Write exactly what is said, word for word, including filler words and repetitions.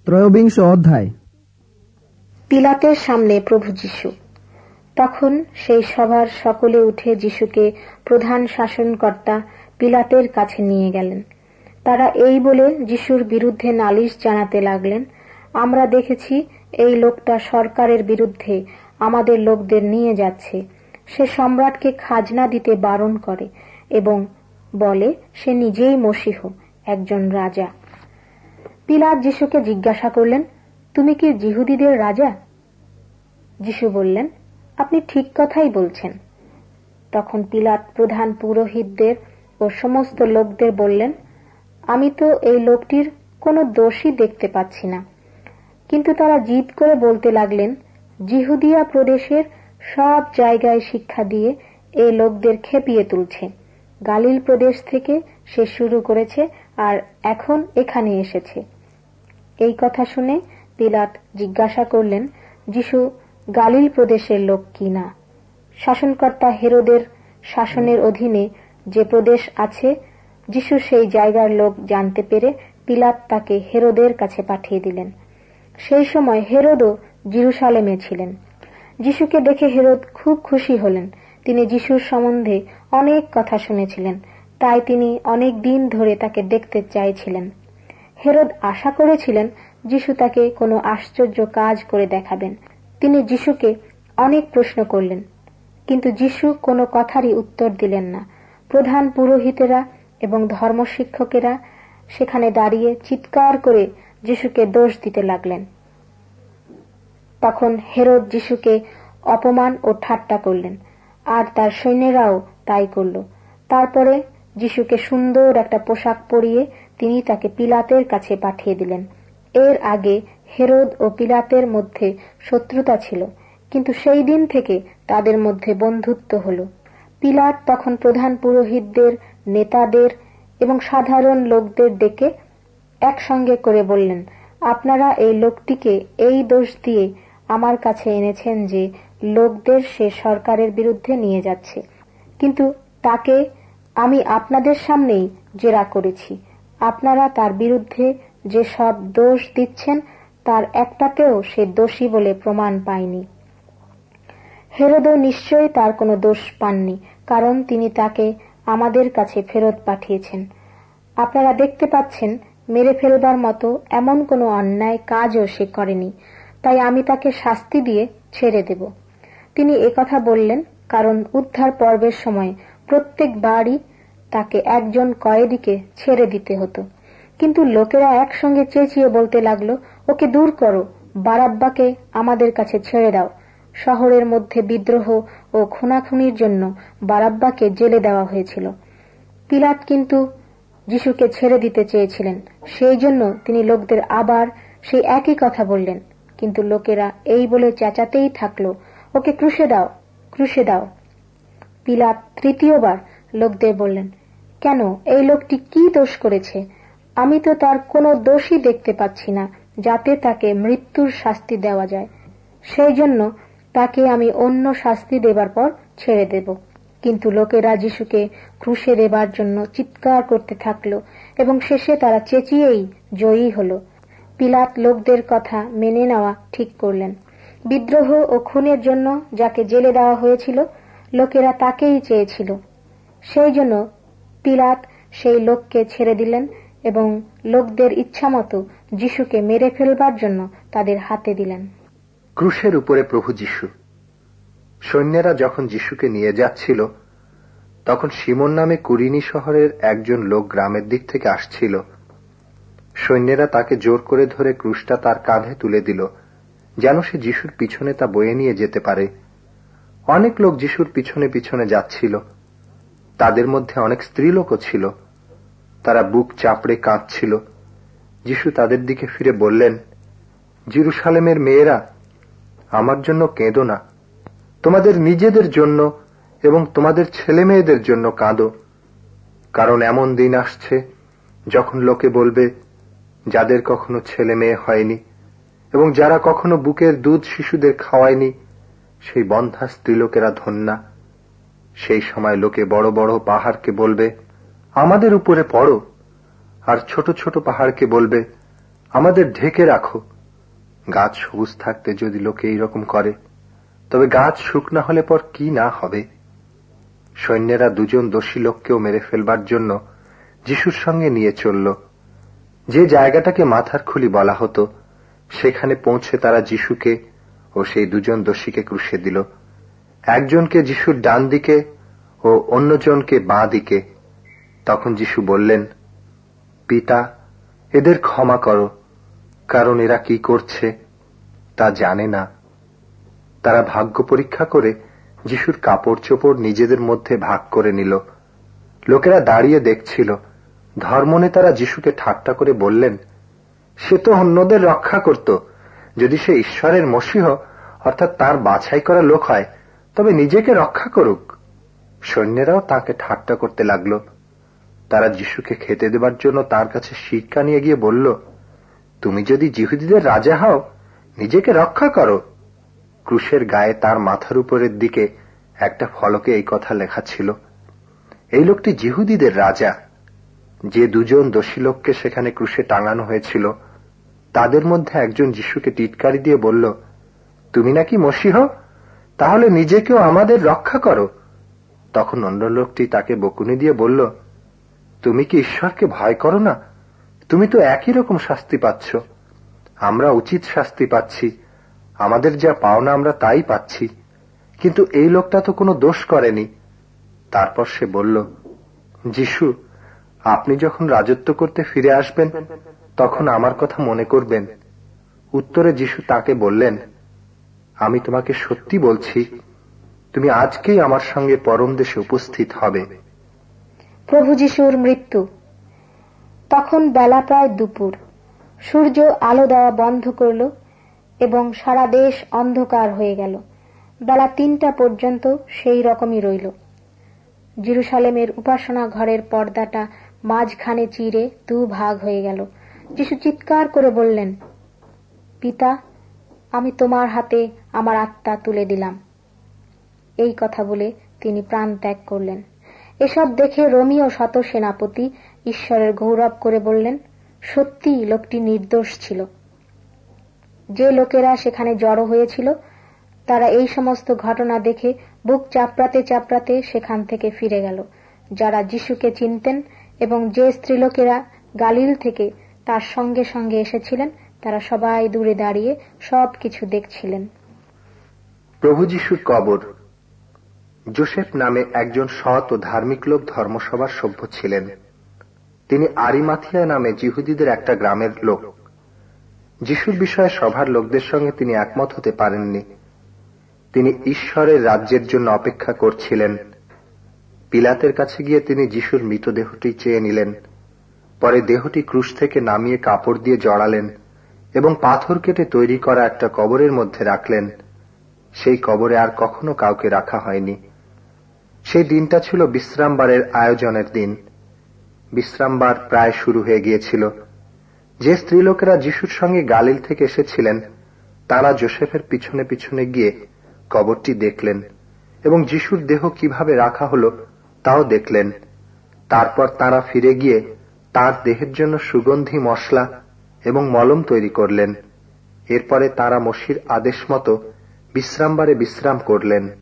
ত্রয়োবিংশ অধ্যায়। পিলাতের সামনে প্রভু যীশু। তখন সেই সভার সকলে উঠে যীশুকে প্রধান শাসনকর্তা পিলাতের কাছে নিয়ে গেলেন। তারা এই বলে যীশুর বিরুদ্ধে নালিশ জানাতে লাগলেন, আমরা দেখেছি এই লোকটা সরকারের বিরুদ্ধে আমাদের লোকদের নিয়ে যাচ্ছে। সে সম্রাটকে খাজনা দিতে বারণ করে এবং বলে সে নিজেই মসীহ, একজন রাজা। পিলাত যীশুকে জিজ্ঞাসা করলেন, তুমি কি যিহুদীদের রাজা? যীশু বললেন, আপনি ঠিক কথাই বলছেন। তখন পিলাত প্রধান পুরোহিতদের ও সমস্ত লোকদের বললেন, আমি তো এই লোকটির কোনো দোষই দেখতে পাচ্ছি না। কিন্তু তারা জিদ করে বলতে লাগলেন, যিহুদিয়া প্রদেশের সব জায়গায় শিক্ষা দিয়ে এই লোকদের খেপিয়ে তুলছে। গালিল প্রদেশ থেকে সে শুরু করেছে আর এখন এখানে এসেছে। এই কথা শুনে পিলাত জিজ্ঞাসা করলেন, যীশু গালিল প্রদেশের লোক কিনা? শাসনকর্তা হেরোদের শাসনের অধীনে যে প্রদেশ আছে, যীশু সেই জায়গার লোক জানতে পেরে পিলাত তাকে হেরোদের কাছে পাঠিয়ে দিলেন। সেই সময় হেরোদও জেরুসালেমে ছিলেন। যীশুকে দেখে হেরোদ খুব খুশি হলেন। তিনি যীশুর সম্বন্ধে অনেক কথা শুনেছিলেন, তাই তিনি অনেক দিন ধরে তাকে দেখতে চাইছিলেন। হেরোদ আশা করেছিলেন যীশু তাকে কোনো আশ্চর্য কাজ করে দেখাবেন। তিনি যীশুকে অনেক প্রশ্ন করলেন, কিন্তু যীশু কোনো কথারই উত্তর দিলেন না। প্রধান পুরোহিতেরা এবং ধর্মশিক্ষকেরা সেখানে দাঁড়িয়ে চিৎকার করে যীশুকে দোষ দিতে লাগলেন। তখন হেরোদ যীশুকে অপমান ও ঠাট্টা করলেন, আর তার সৈন্যরাও তাই করল। তারপরে যীশুকে সুন্দর একটা পোশাক পরিয়ে তিনি তাকে পিলাতের কাছে পাঠিয়ে দিলেন। এর আগে হেরোদ ও পিলাতের মধ্যে শত্রুতা ছিল, কিন্তু সেই দিন থেকে তাদের মধ্যে বন্ধুত্ব হল। পিলাত তখন প্রধান পুরোহিতদের, নেতাদের এবং সাধারণ লোকদের ডেকে একসঙ্গে করে বললেন, আপনারা এই লোকটিকে এই দোষ দিয়ে আমার কাছে এনেছেন যে লোকদের সে সরকারের বিরুদ্ধে নিয়ে যাচ্ছে, কিন্তু তাকে আমি আপনাদের সামনেই জেরা করেছি। আপনারা তার বিরুদ্ধে যে সব দোষ দিচ্ছেন তার একটাতেও সে দোষী বলে প্রমাণ পায়নি। হেরোদও নিশ্চয়ই তার কোনো দোষ পাননি, কারণ তিনি তাকে আমাদের কাছে ফেরত পাঠিয়েছেন। আপনারা দেখতে পাচ্ছেন মেরে ফেলবার মতো এমন কোনো অন্যায় কাজও সে করেনি, তাই আমি তাকে শাস্তি দিয়ে ছেড়ে দেব। তিনি একথা বললেন কারণ উদ্ধার পর্বের সময় প্রত্যেকবারই তাকে একজন কয়েদিকে ছেড়ে দিতে হতো। কিন্তু লোকেরা একসঙ্গে চেঁচিয়ে বলতে লাগলো, ওকে দূর করো, বারাব্বাকে আমাদের কাছে ছেড়ে দাও। শহরের মধ্যে বিদ্রোহ ও খুনাখুনির জন্য বারাব্বাকে জেলে দেওয়া হয়েছিল। পিলাত কিন্তু যীশুকে ছেড়ে দিতে চেয়েছিলেন, সেই জন্য তিনি লোকদের আবার সেই একই কথা বললেন। কিন্তু লোকেরা এই বলে চেঁচাতেই থাকলো, ওকে ক্রুশে দাও, ক্রুশে দাও। পিলাত তৃতীয়বার লোকদের বললেন, কেন, এই লোকটি কি দোষ করেছে? আমি তো তার কোনো দোষই দেখতে পাচ্ছি না যাতে তাকে মৃত্যুর শাস্তি দেওয়া যায়। সেই জন্য তাকে আমি অন্য শাস্তি দেবার পর ছেড়ে দেব। কিন্তু লোকেরা যীশুকে ক্রুশে দেবার জন্য চিৎকার করতে থাকলো এবং শেষে তারা চেঁচিয়েই জয়ী হল। পিলাত লোকদের কথা মেনে নেওয়া ঠিক করলেন। বিদ্রোহ ও খুনের জন্য যাকে জেলে দেওয়া হয়েছিল, লোকেরা তাকেই চেয়েছিল। সেই জন্য পিলাত সেই লোককে ছেড়ে দিলেন এবং লোকদের ইচ্ছামতো যীশুকে মেরে ফেলবার জন্য তাদের হাতে দিলেন। ক্রুশের উপরে প্রভু যীশু। সৈন্যেরা যখন যীশুকে নিয়ে যাচ্ছিল, তখন সিমোন নামে কুরিনি শহরের একজন লোক গ্রামের দিক থেকে আসছিল। সৈন্যেরা তাকে জোর করে ধরে ক্রুশটা তার কাঁধে তুলে দিল, যেন সে যীশুর পিছনে তা বয়ে নিয়ে যেতে পারে। অনেক লোক যীশুর পিছনে পিছনে যাচ্ছিল। তাদের মধ্যে অনেক স্ত্রীলোকও ছিল। তারা বুক চাপড়ে কাঁদছিল। যীশু তাদের দিকে ফিরে বললেন, জেরুসালেমের মেয়েরা, আমার জন্য কেঁদো না, তোমাদের নিজেদের জন্য এবং তোমাদের ছেলে মেয়েদের জন্য কাঁদো। কারণ এমন দিন আসছে যখন লোকে বলবে, যাদের কখনো ছেলে মেয়ে হয়নি এবং যারা কখনো বুকের দুধ শিশুদের খাওয়ায়নি, সেই বন্ধ্যা স্ত্রীলোকেরা ধন্যা। সেই সময় লোকে বড় বড় পাহাড়কে বলবে, আমাদের উপরে পড়ো, আর ছোট ছোট পাহাড়কে বলবে, আমাদের ঢেকে রাখো। গাছ সবুজ থাকতে যদি লোকে এইরকম করে, তবে গাছ শুকনা হলে পর কি না হবে। সৈন্যেরা দুজন দোষী লোককেও মেরে ফেলবার জন্য যিশুর সঙ্গে নিয়ে চলল। যে জায়গাটাকে মাথার খুলি বলা হতো, সেখানে পৌঁছে তারা যিশুকে ও সেই দুজন দোষীকে ক্রুশে দিল, একজনকে যিশুর ডান দিকে ও অন্যজনকে বাঁ দিকে। তখন যিশু বললেন, পিতা, এদের ক্ষমা করো, কারণ এরা কি করছে তা জানে না। তারা ভাগ্য পরীক্ষা করে যিশুর কাপড় চোপড় নিজেদের মধ্যে ভাগ করে নিল। লোকেরা দাঁড়িয়ে দেখছিল। ধর্মনেতারা যিশুকে ঠাট্টা করে বললেন, সে তো অন্যদের রক্ষা করত। যদি সে ঈশ্বরের মসীহ অর্থাৎ তার বাছাই করা লোক হয়, তবে নিজেকে রক্ষা করুক। সৈন্যেরাও তাকে ঠাট্টা করতে লাগল। তারা যিশুকে খেতে দেবার জন্য তার কাছে শিক্ষা নিয়ে গিয়ে বলল, তুমি যদি যিহুদীদের রাজা হও, নিজেকে রক্ষা করো। ক্রুশের গায়ে তার মাথার উপরের দিকে একটা ফলকে এই কথা লেখা ছিল, এই লোকটি যিহুদীদের রাজা। যে দুজন দোষী লোককে সেখানে ক্রুশে টাঙানো হয়েছিল, তাদের মধ্যে একজন যিশুকে টিটকারি দিয়ে বলল, তুমি নাকি মসীহ, তাহলে নিজেকেও আমাদের রক্ষা করো। তখন অন্য লোকটি তাকে বকুনি দিয়ে বলল, তুমি কি ঈশ্বরকে ভয় করো না? তুমি তো একই রকম শাস্তি পাচ্ছ। আমরা উচিত শাস্তি পাচ্ছি, আমাদের যা পাওনা আমরা তাই পাচ্ছি, কিন্তু এই লোকটা তো কোনো দোষ করেনি। তারপর সে বলল, যিশু, আপনি যখন রাজত্ব করতে ফিরে আসবেন, তখন আমার কথা মনে করবেন। উত্তরে যিশু তাকে বললেন, আমি তোমাকে সত্যি বলছি, তুমি আজকেই আমার সঙ্গে পরম দেশে উপস্থিত হবে। প্রভু যিশুর মৃত্যু। তখন বেলা প্রায় দুপুর। সূর্য আলো দেওয়া বন্ধ করল এবং সারা দেশ অন্ধকার হয়ে গেল। বেলা তিনটা পর্যন্ত সেই রকমই রইল। জেরুসালেমের উপাসনা ঘরের পর্দাটা মাঝখানে চিরে দু ভাগ হয়ে গেল। যিশু চিৎকার করে বললেন, পিতা, আমি তোমার হাতে আমার আত্মা তুলে দিলাম। এই কথা বলে তিনি প্রাণ ত্যাগ করলেন। এসব দেখে রোমীয় শত সেনাপতি ঈশ্বরের গৌরব করে বললেন, সত্যি লোকটি নির্দোষ ছিল। যে লোকেরা সেখানে জড়ো হয়েছিল, তারা এই সমস্ত ঘটনা দেখে বুক চাপড়াতে চাপড়াতে সেখান থেকে ফিরে গেল। যারা যিশুকে চিনতেন এবং যে স্ত্রীলোকেরা গালিল থেকে তার সঙ্গে সঙ্গে এসেছিলেন, তারা সবাই দূরে দাঁড়িয়ে সব কিছু দেখছিলেন। প্রভু যিশুর কবর। যোসেফ নামে একজন সৎ ও ধার্মিক লোক ধর্মসভার সভ্য ছিলেন। তিনি আরিমাথিয়া নামে যিহুদীদের একটা গ্রামের লোক। যিশুর বিষয়ে সভার লোকদের সঙ্গে তিনি একমত হতে পারেননি। তিনি ঈশ্বরের রাজ্যের জন্য অপেক্ষা করছিলেন। পিলাতের কাছে গিয়ে তিনি যিশুর মৃতদেহটি চেয়ে নিলেন। পরে দেহটি ক্রুশ থেকে নামিয়ে কাপড় দিয়ে জড়ালেন এবং পাথর কেটে তৈরি করা একটা কবরের মধ্যে রাখলেন। সেই কবরে আর কখনো কাউকে রাখা হয়নি। সেই দিনটা ছিল বিশ্রামবারের আয়োজনের দিন। বিশ্রামবার প্রায় শুরু হয়ে গিয়েছিল। যে স্ত্রীলোকেরা যিশুর সঙ্গে গালিল থেকে এসেছিলেন, তারা যোসেফের পিছনে পিছনে গিয়ে কবরটি দেখলেন এবং যিশুর দেহ কিভাবে রাখা হলো তাও দেখলেন। তারপর তারা ফিরে গিয়ে তার দেহের জন্য সুগন্ধি মশলা এবং মলম তৈরি করলেন। এরপরে তারা মসির আদেশ মতো বিশ্রামবারে বিশ্রাম করলেন।